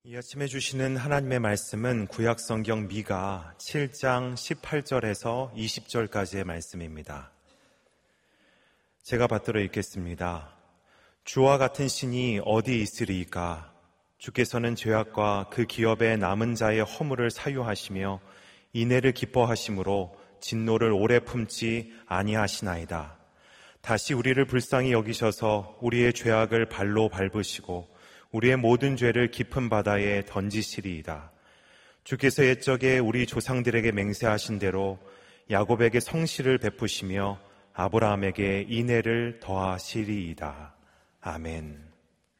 이 아침에 주시는 하나님의 말씀은 구약성경 미가 7장 18절에서 20절까지의 말씀입니다. 제가 받들어 읽겠습니다. 주와 같은 신이 어디 있으리이까? 주께서는 죄악과 그 기업의 남은 자의 허물을 사유하시며 인애를 기뻐하심으로 진노를 오래 품지 아니하시나이다. 다시 우리를 불쌍히 여기셔서 우리의 죄악을 발로 밟으시고 우리의 모든 죄를 깊은 바다에 던지시리이다. 주께서 옛적에 우리 조상들에게 맹세하신 대로 야곱에게 성실을 베푸시며 아브라함에게 인애를 더하시리이다. 아멘.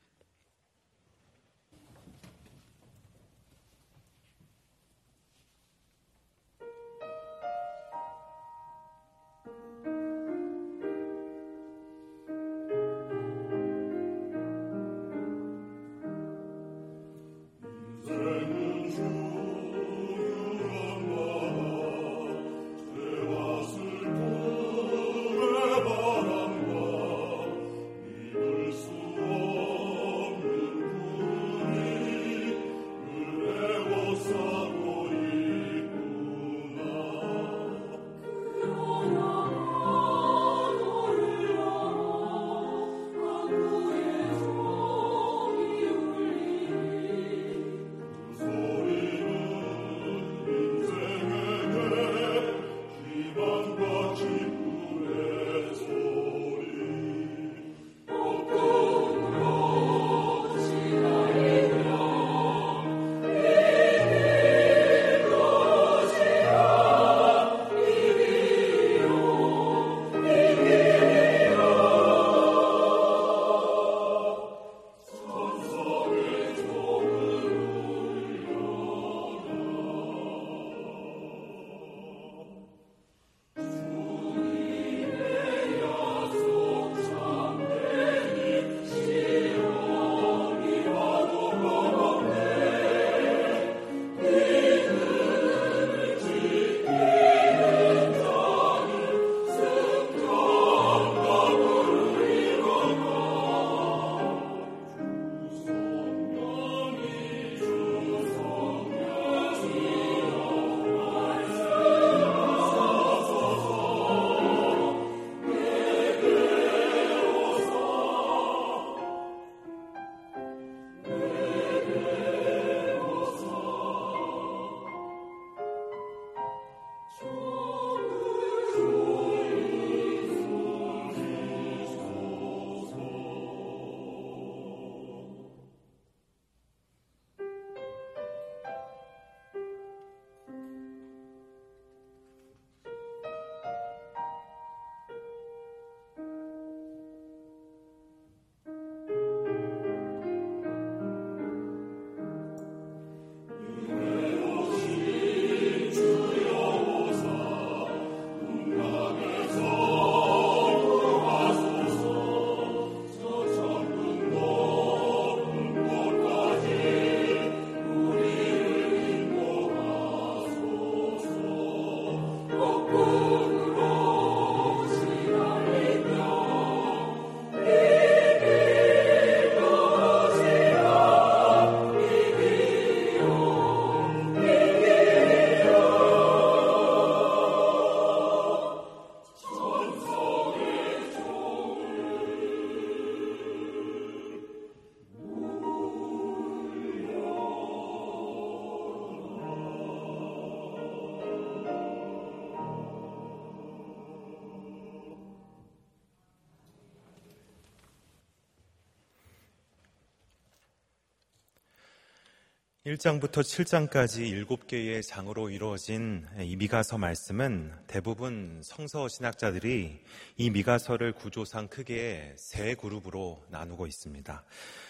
(1장부터) (7장까지) 7개의 장으로 이루어진 이 미가서 말씀은 대부분 성서 신학자들이 이 미가서를 구조상 크게 세 그룹으로 나누고 있습니다.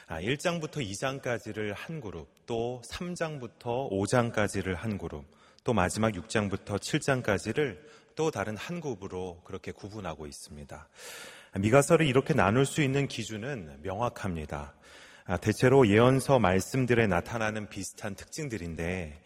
1장부터 2장까지를 한 그룹, 또 3장부터 5장까지를 한 그룹, 또 마지막 6장부터 7장까지를 또 다른 한 그룹으로 그렇게 구분하고 있습니다. 미가서를 이렇게 나눌 수 있는 기준은 명확합니다. 대체로 예언서 말씀들에 나타나는 비슷한 특징들인데,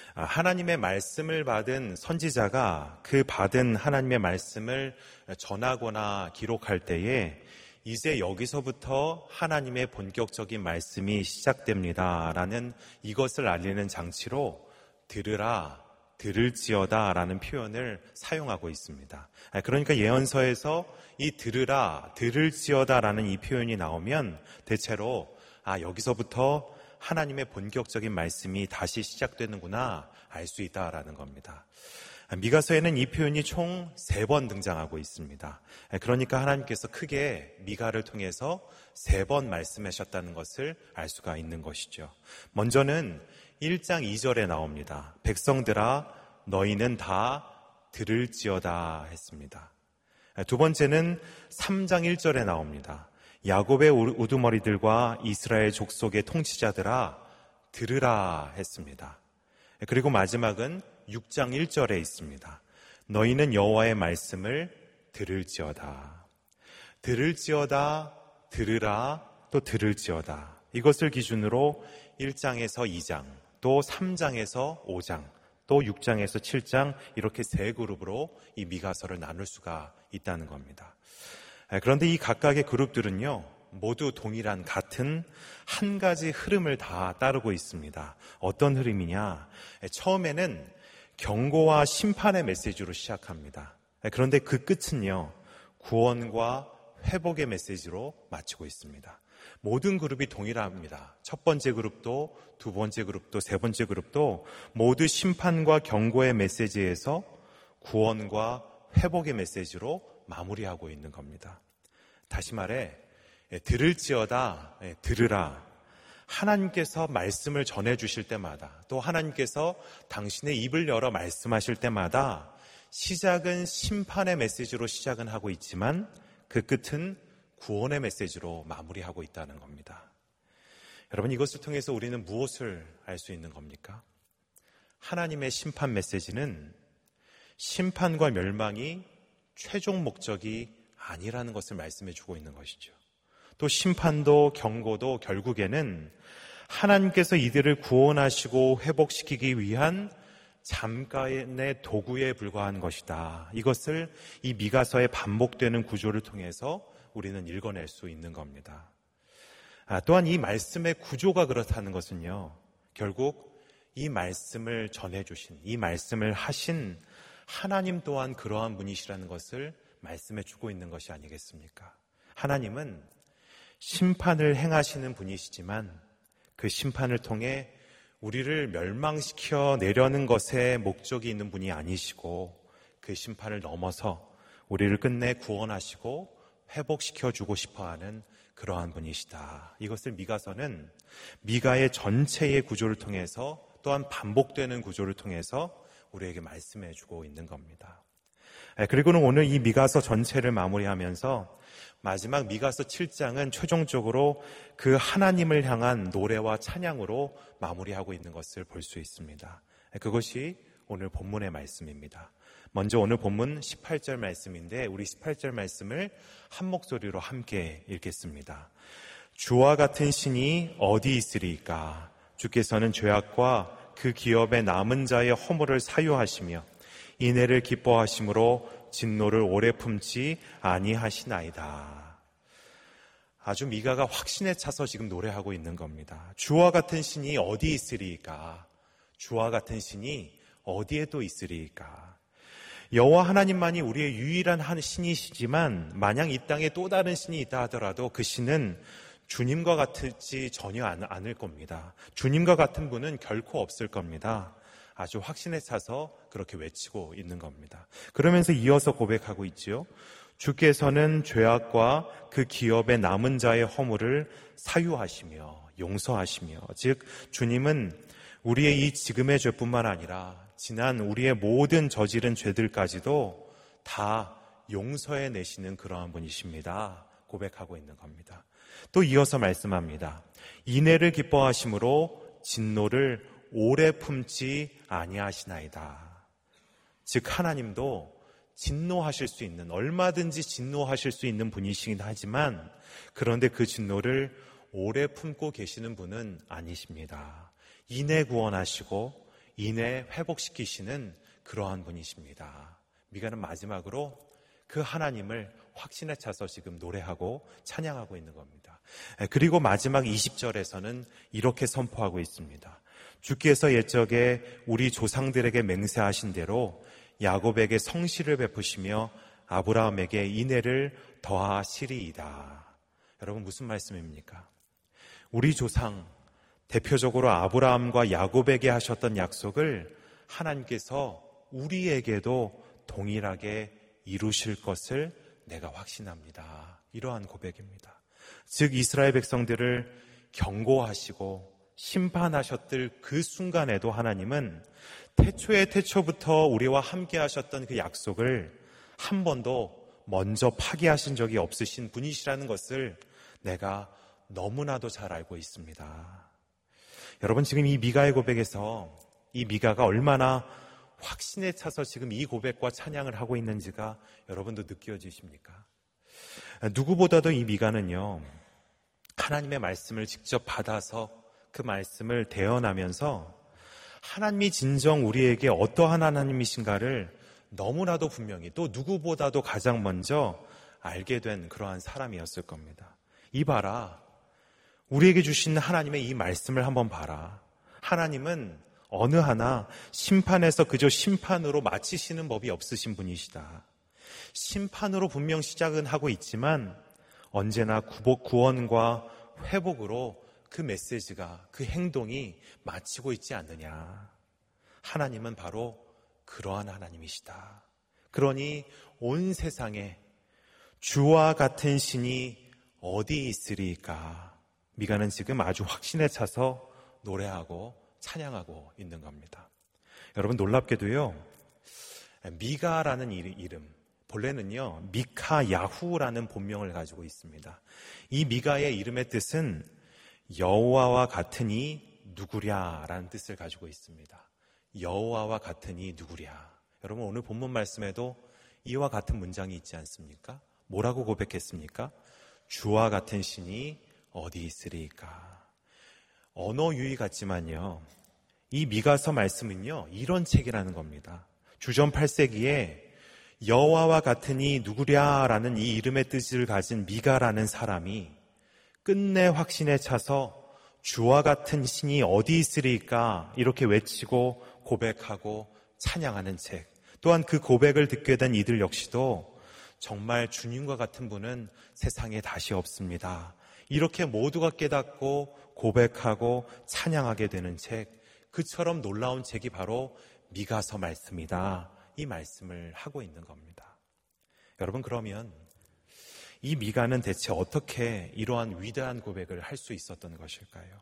하나님의 말씀을 받은 선지자가 그 받은 하나님의 말씀을 전하거나 기록할 때에 이제 여기서부터 하나님의 본격적인 말씀이 시작됩니다 라는 이것을 알리는 장치로 들으라, 들을지어다 라는 표현을 사용하고 있습니다. 그러니까 예언서에서 이 들으라, 들을지어다 라는 이 표현이 나오면 대체로 여기서부터 하나님의 본격적인 말씀이 다시 시작되는구나 알 수 있다라는 겁니다. 미가서에는 이 표현이 총 3번 등장하고 있습니다. 그러니까 하나님께서 크게 미가를 통해서 3번 말씀하셨다는 것을 알 수가 있는 것이죠. 먼저는 1장 2절에 나옵니다. 백성들아 너희는 다 들을지어다 했습니다. 두 번째는 3장 1절에 나옵니다. 야곱의 우두머리들과 이스라엘 족속의 통치자들아 들으라 했습니다. 그리고 마지막은 6장 1절에 있습니다. 너희는 여호와의 말씀을 들을지어다. 들을지어다, 들으라, 또 들을지어다. 이것을 기준으로 1장에서 2장, 또 3장에서 5장, 또 6장에서 7장 이렇게 3그룹으로 이 미가서를 나눌 수가 있다는 겁니다. 그런데 이 각각의 그룹들은요, 모두 동일한 같은 한 가지 흐름을 다 따르고 있습니다. 어떤 흐름이냐? 처음에는 경고와 심판의 메시지로 시작합니다. 그런데 그 끝은요, 구원과 회복의 메시지로 마치고 있습니다. 모든 그룹이 동일합니다. 첫 번째 그룹도, 두 번째 그룹도, 세 번째 그룹도 모두 심판과 경고의 메시지에서 구원과 회복의 메시지로 마무리하고 있는 겁니다. 다시 말해, 들을지어다, 들으라. 하나님께서 말씀을 전해주실 때마다, 또 하나님께서 당신의 입을 열어 말씀하실 때마다 시작은 심판의 메시지로 시작은 하고 있지만 그 끝은 구원의 메시지로 마무리하고 있다는 겁니다. 여러분, 이것을 통해서 우리는 무엇을 알 수 있는 겁니까? 하나님의 심판 메시지는 심판과 멸망이 최종 목적이 아니라는 것을 말씀해 주고 있는 것이죠. 또 심판도 경고도 결국에는 하나님께서 이들을 구원하시고 회복시키기 위한 잠깐의 도구에 불과한 것이다. 이것을 이 미가서의 반복되는 구조를 통해서 우리는 읽어낼 수 있는 겁니다. 또한 이 말씀의 구조가 그렇다는 것은요, 결국 이 말씀을 전해주신, 이 말씀을 하신 하나님 또한 그러한 분이시라는 것을 말씀해 주고 있는 것이 아니겠습니까? 하나님은 심판을 행하시는 분이시지만 그 심판을 통해 우리를 멸망시켜 내려는 것에 목적이 있는 분이 아니시고 그 심판을 넘어서 우리를 끝내 구원하시고 회복시켜주고 싶어하는 그러한 분이시다. 이것을 미가서는 미가의 전체의 구조를 통해서 또한 반복되는 구조를 통해서 우리에게 말씀해주고 있는 겁니다. 그리고는 오늘 이 미가서 전체를 마무리하면서 마지막 미가서 7장은 최종적으로 그 하나님을 향한 노래와 찬양으로 마무리하고 있는 것을 볼 수 있습니다. 그것이 오늘 본문의 말씀입니다. 먼저 오늘 본문 18절 말씀인데 우리 18절 말씀을 한 목소리로 함께 읽겠습니다. 주와 같은 신이 어디 있으리까? 주께서는 죄악과 그 기업의 남은 자의 허물을 사유하시며 인애를 기뻐하심으로 진노를 오래 품지 아니하시나이다. 아주 미가가 확신에 차서 지금 노래하고 있는 겁니다. 주와 같은 신이 어디 있으리까? 주와 같은 신이 어디에 또 있으리까? 여호와 하나님만이 우리의 유일한 한 신이시지만 만약 이 땅에 또 다른 신이 있다 하더라도 그 신은 주님과 같지 전혀 않을 겁니다. 주님과 같은 분은 결코 없을 겁니다. 아주 확신에 차서 그렇게 외치고 있는 겁니다. 그러면서 이어서 고백하고 있지요. 주께서는 죄악과 그 기업의 남은 자의 허물을 사유하시며 용서하시며, 즉 주님은 우리의 이 지금의 죄뿐만 아니라 지난 우리의 모든 저지른 죄들까지도 다 용서해 내시는 그러한 분이십니다. 고백하고 있는 겁니다. 또 이어서 말씀합니다. 인애를 기뻐하심으로 진노를 오래 품지 아니하시나이다. 즉 하나님도 진노하실 수 있는, 얼마든지 진노하실 수 있는 분이시긴 하지만 그런데 그 진노를 오래 품고 계시는 분은 아니십니다. 인애 구원하시고 인애 회복시키시는 그러한 분이십니다. 미가는 마지막으로 그 하나님을 확신에 차서 지금 노래하고 찬양하고 있는 겁니다. 그리고 마지막 20절에서는 이렇게 선포하고 있습니다. 주께서 옛적에 우리 조상들에게 맹세하신 대로 야곱에게 성실을 베푸시며 아브라함에게 인애를 더하시리이다. 여러분, 무슨 말씀입니까? 우리 조상, 대표적으로 아브라함과 야곱에게 하셨던 약속을 하나님께서 우리에게도 동일하게 이루실 것을 내가 확신합니다. 이러한 고백입니다. 즉 이스라엘 백성들을 경고하시고 심판하셨을 그 순간에도 하나님은 태초의 태초부터 우리와 함께 하셨던 그 약속을 한 번도 먼저 파기하신 적이 없으신 분이시라는 것을 내가 너무나도 잘 알고 있습니다. 여러분, 지금 이 미가의 고백에서 이 미가가 얼마나 확신에 차서 지금 이 고백과 찬양을 하고 있는지가 여러분도 느껴지십니까? 누구보다도 이 미가는요, 하나님의 말씀을 직접 받아서 그 말씀을 대언하면서 하나님이 진정 우리에게 어떠한 하나님이신가를 너무나도 분명히 또 누구보다도 가장 먼저 알게 된 그러한 사람이었을 겁니다. 이봐라, 우리에게 주신 하나님의 이 말씀을 한번 봐라. 하나님은 어느 하나 심판에서 그저 심판으로 마치시는 법이 없으신 분이시다. 심판으로 분명 시작은 하고 있지만 언제나 구원과 회복으로 그 메시지가, 그 행동이 마치고 있지 않느냐. 하나님은 바로 그러한 하나님이시다. 그러니 온 세상에 주와 같은 신이 어디 있으리까? 미가는 지금 아주 확신에 차서 노래하고 찬양하고 있는 겁니다. 여러분, 놀랍게도요, 미가라는 이름, 본래는요 미카 야후라는 본명을 가지고 있습니다. 이 미가의 이름의 뜻은 여호와와 같으니 누구랴라는 뜻을 가지고 있습니다. 여호와와 같으니 누구랴. 여러분, 오늘 본문 말씀에도 이와 같은 문장이 있지 않습니까? 뭐라고 고백했습니까? 주와 같은 신이 어디 있으리까? 언어 유희 같지만요, 이 미가서 말씀은요 이런 책이라는 겁니다. 주전 8세기에 여호와와 같으니 누구랴라는 이 이름의 뜻을 가진 미가라는 사람이 끝내 확신에 차서 주와 같은 신이 어디 있으리까 이렇게 외치고 고백하고 찬양하는 책, 또한 그 고백을 듣게 된 이들 역시도 정말 주님과 같은 분은 세상에 다시 없습니다, 이렇게 모두가 깨닫고 고백하고 찬양하게 되는 책, 그처럼 놀라운 책이 바로 미가서 말씀이다, 이 말씀을 하고 있는 겁니다. 여러분, 그러면 이 미가는 대체 어떻게 이러한 위대한 고백을 할 수 있었던 것일까요?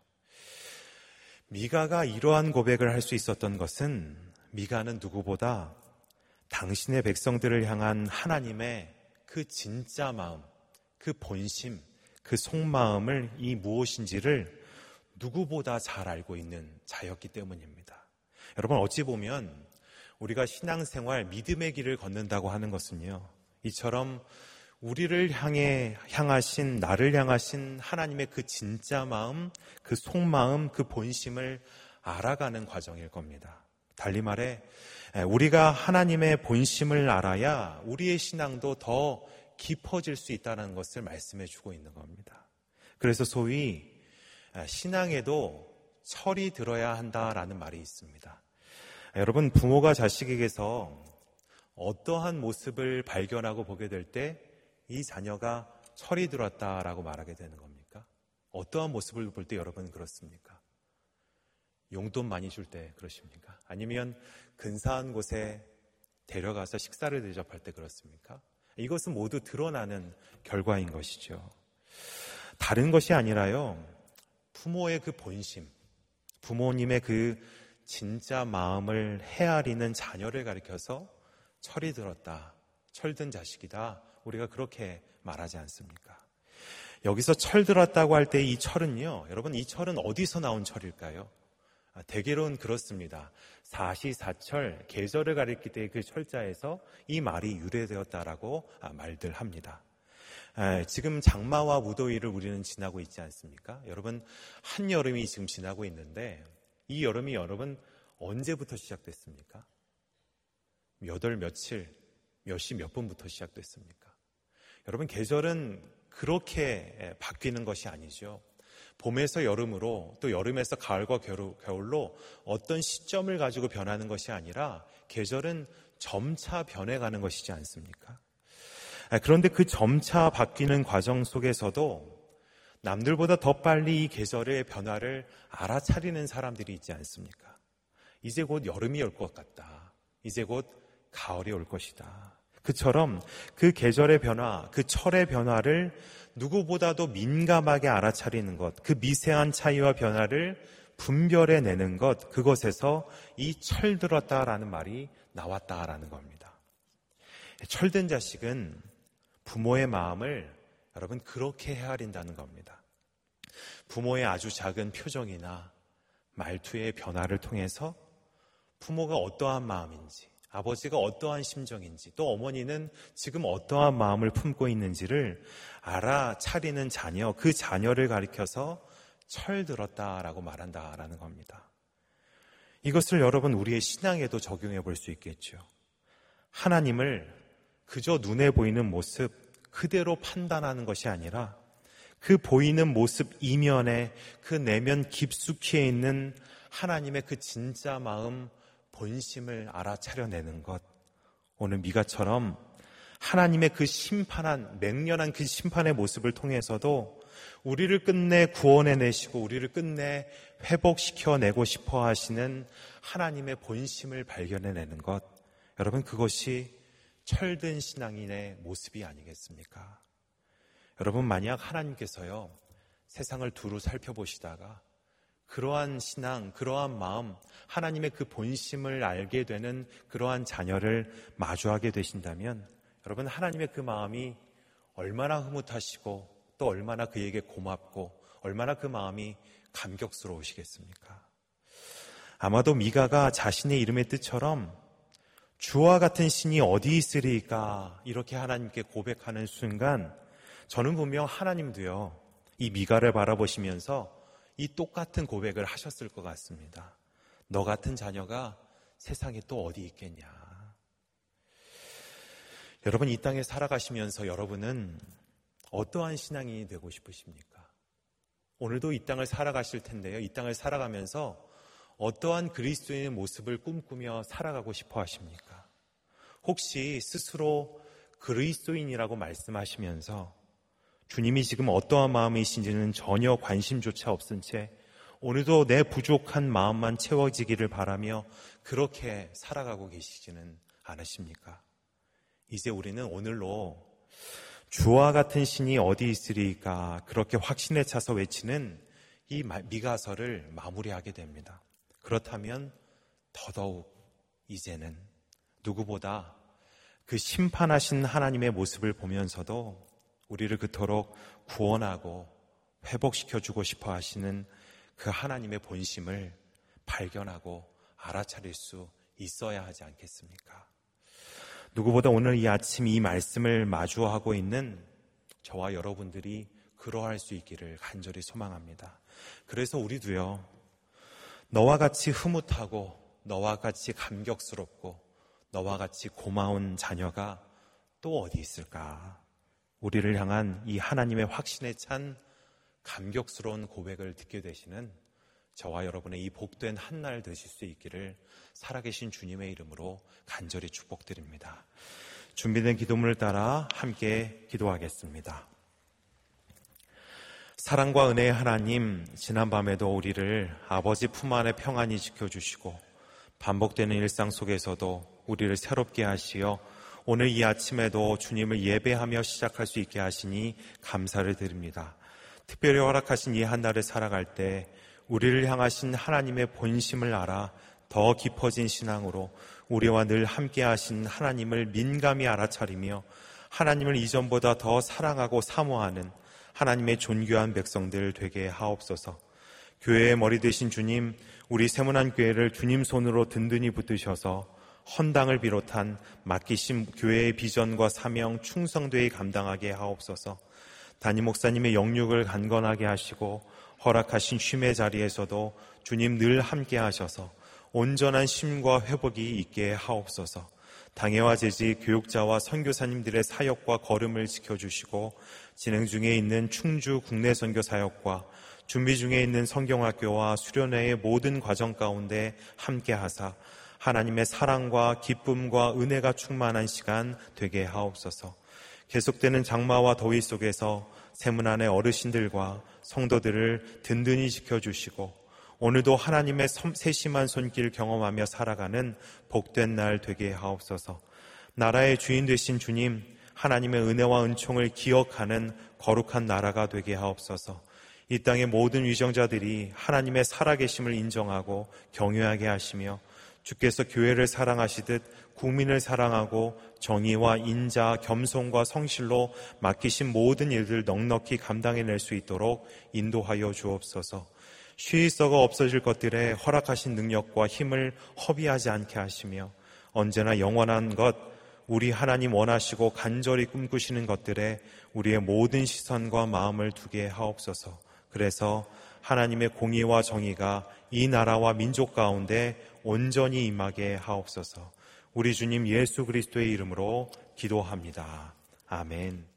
미가가 이러한 고백을 할 수 있었던 것은, 미가는 누구보다 당신의 백성들을 향한 하나님의 그 진짜 마음, 그 본심, 그 속마음을, 이 무엇인지를 누구보다 잘 알고 있는 자였기 때문입니다. 여러분, 어찌 보면 우리가 신앙생활, 믿음의 길을 걷는다고 하는 것은요, 이처럼 우리를 향하신, 나를 향하신 하나님의 그 진짜 마음, 그 속마음, 그 본심을 알아가는 과정일 겁니다. 달리 말해, 우리가 하나님의 본심을 알아야 우리의 신앙도 더 깊어질 수 있다는 것을 말씀해 주고 있는 겁니다. 그래서 소위 신앙에도 철이 들어야 한다라는 말이 있습니다. 여러분, 부모가 자식에게서 어떠한 모습을 발견하고 보게 될 때 이 자녀가 철이 들었다라고 말하게 되는 겁니까? 어떠한 모습을 볼 때 여러분 그렇습니까? 용돈 많이 줄 때 그러십니까? 아니면 근사한 곳에 데려가서 식사를 대접할 때 그렇습니까? 이것은 모두 드러나는 결과인 것이죠. 다른 것이 아니라요, 부모의 그 본심, 부모님의 그 진짜 마음을 헤아리는 자녀를 가리켜서 철이 들었다, 철든 자식이다, 우리가 그렇게 말하지 않습니까? 여기서 철 들었다고 할 때 이 철은요, 여러분, 이 철은 어디서 나온 철일까요? 대개로는 그렇습니다. 사시사철, 계절을 가리킬 때 그 철자에서 이 말이 유래되었다라고 말들 합니다. 지금 장마와 무더위를 우리는 지나고 있지 않습니까? 여러분, 한여름이 지금 지나고 있는데 이 여름이 여러분 언제부터 시작됐습니까? 몇 월 며칠, 몇 시 몇 분부터 시작됐습니까? 여러분, 계절은 그렇게 바뀌는 것이 아니죠. 봄에서 여름으로, 또 여름에서 가을과 겨울로 어떤 시점을 가지고 변하는 것이 아니라 계절은 점차 변해가는 것이지 않습니까? 그런데 그 점차 바뀌는 과정 속에서도 남들보다 더 빨리 이 계절의 변화를 알아차리는 사람들이 있지 않습니까? 이제 곧 여름이 올 것 같다. 이제 곧 가을이 올 것이다. 그처럼 그 계절의 변화, 그 철의 변화를 누구보다도 민감하게 알아차리는 것, 그 미세한 차이와 변화를 분별해내는 것, 그것에서 이 철들었다라는 말이 나왔다라는 겁니다. 철든 자식은 부모의 마음을 여러분 그렇게 헤아린다는 겁니다. 부모의 아주 작은 표정이나 말투의 변화를 통해서 부모가 어떠한 마음인지, 아버지가 어떠한 심정인지, 또 어머니는 지금 어떠한 마음을 품고 있는지를 알아차리는 자녀, 그 자녀를 가리켜서 철들었다라고 말한다라는 겁니다. 이것을 여러분 우리의 신앙에도 적용해 볼 수 있겠죠. 하나님을 그저 눈에 보이는 모습 그대로 판단하는 것이 아니라 그 보이는 모습 이면에 그 내면 깊숙이 있는 하나님의 그 진짜 마음, 본심을 알아차려내는 것. 오늘 미가처럼 하나님의 그 심판한, 맹렬한 그 심판의 모습을 통해서도 우리를 끝내 구원해내시고 우리를 끝내 회복시켜내고 싶어 하시는 하나님의 본심을 발견해내는 것. 여러분, 그것이 철든 신앙인의 모습이 아니겠습니까? 여러분, 만약 하나님께서요, 세상을 두루 살펴보시다가 그러한 신앙, 그러한 마음, 하나님의 그 본심을 알게 되는 그러한 자녀를 마주하게 되신다면 여러분, 하나님의 그 마음이 얼마나 흐뭇하시고 또 얼마나 그에게 고맙고 얼마나 그 마음이 감격스러우시겠습니까? 아마도 미가가 자신의 이름의 뜻처럼 주와 같은 신이 어디 있으리까 이렇게 하나님께 고백하는 순간 저는 분명 하나님도요, 이 미가를 바라보시면서 이 똑같은 고백을 하셨을 것 같습니다. 너 같은 자녀가 세상에 또 어디 있겠냐. 여러분, 이 땅에 살아가시면서 여러분은 어떠한 신앙인이 되고 싶으십니까? 오늘도 이 땅을 살아가실 텐데요. 이 땅을 살아가면서 어떠한 그리스도인의 모습을 꿈꾸며 살아가고 싶어 하십니까? 혹시 스스로 그리스도인이라고 말씀하시면서 주님이 지금 어떠한 마음이신지는 전혀 관심조차 없은 채 오늘도 내 부족한 마음만 채워지기를 바라며 그렇게 살아가고 계시지는 않으십니까? 이제 우리는 오늘로 주와 같은 신이 어디 있으리까 그렇게 확신에 차서 외치는 이 미가서를 마무리하게 됩니다. 그렇다면 더더욱 이제는 누구보다 그 심판하신 하나님의 모습을 보면서도 우리를 그토록 구원하고 회복시켜주고 싶어 하시는 그 하나님의 본심을 발견하고 알아차릴 수 있어야 하지 않겠습니까? 누구보다 오늘 이 아침 이 말씀을 마주하고 있는 저와 여러분들이 그러할 수 있기를 간절히 소망합니다. 그래서 우리도요, 너와 같이 흐뭇하고 너와 같이 감격스럽고 너와 같이 고마운 자녀가 또 어디 있을까? 우리를 향한 이 하나님의 확신에 찬 감격스러운 고백을 듣게 되시는 저와 여러분의 이 복된 한날 되실 수 있기를 살아계신 주님의 이름으로 간절히 축복드립니다. 준비된 기도문을 따라 함께 기도하겠습니다. 사랑과 은혜의 하나님, 지난밤에도 우리를 아버지 품 안에 평안히 지켜주시고 반복되는 일상 속에서도 우리를 새롭게 하시어 오늘 이 아침에도 주님을 예배하며 시작할 수 있게 하시니 감사를 드립니다. 특별히 허락하신 이 한날을 살아갈 때 우리를 향하신 하나님의 본심을 알아 더 깊어진 신앙으로 우리와 늘 함께 하신 하나님을 민감히 알아차리며 하나님을 이전보다 더 사랑하고 사모하는 하나님의 존귀한 백성들 되게 하옵소서. 교회의 머리 되신 주님, 우리 세문안 교회를 주님 손으로 든든히 붙드셔서 헌당을 비롯한 맡기신 교회의 비전과 사명 충성되이 감당하게 하옵소서. 담임 목사님의 영육을 강건하게 하시고 허락하신 쉼의 자리에서도 주님 늘 함께 하셔서 온전한 쉼과 회복이 있게 하옵소서. 당회와 재직, 교육자와 선교사님들의 사역과 걸음을 지켜주시고 진행 중에 있는 충주 국내 선교 사역과 준비 중에 있는 성경학교와 수련회의 모든 과정 가운데 함께 하사 하나님의 사랑과 기쁨과 은혜가 충만한 시간 되게 하옵소서. 계속되는 장마와 더위 속에서 세문 안의 어르신들과 성도들을 든든히 지켜주시고 오늘도 하나님의 세심한 손길 경험하며 살아가는 복된 날 되게 하옵소서. 나라의 주인 되신 주님, 하나님의 은혜와 은총을 기억하는 거룩한 나라가 되게 하옵소서. 이 땅의 모든 위정자들이 하나님의 살아계심을 인정하고 경외하게 하시며 주께서 교회를 사랑하시듯 국민을 사랑하고 정의와 인자, 겸손과 성실로 맡기신 모든 일들 넉넉히 감당해낼 수 있도록 인도하여 주옵소서. 쉬이 썩어 없어질 것들에 허락하신 능력과 힘을 허비하지 않게 하시며 언제나 영원한 것, 우리 하나님 원하시고 간절히 꿈꾸시는 것들에 우리의 모든 시선과 마음을 두게 하옵소서. 그래서 하나님의 공의와 정의가 이 나라와 민족 가운데 온전히 임하게 하옵소서. 우리 주님 예수 그리스도의 이름으로 기도합니다. 아멘.